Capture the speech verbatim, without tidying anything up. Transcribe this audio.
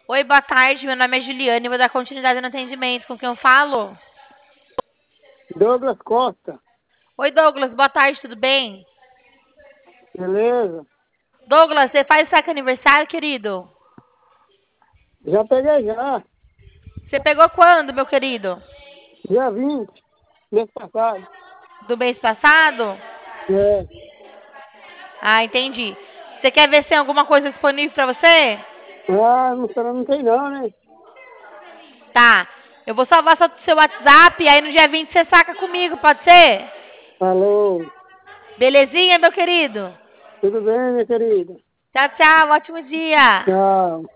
Oi, boa tarde. Meu nome é Juliane. Vou dar continuidade no atendimento. Com quem eu falo? Douglas Costa, Oi, Douglas. Boa tarde, tudo bem? beleza? Douglas, você faz saque aniversário, querido? Já peguei já, Você pegou quando, meu querido? dia vinte, mês passado. Do mês passado? É. Ah, entendi. Você quer ver se tem alguma coisa disponível pra você? Ah, não, sei, não tem não, né? Tá. Eu vou salvar seu, seu WhatsApp e aí no dia vinte você saca comigo, pode ser? Falou, Belezinha, meu querido? tudo bem, minha querida? Tchau, tchau. Ótimo dia. Tchau.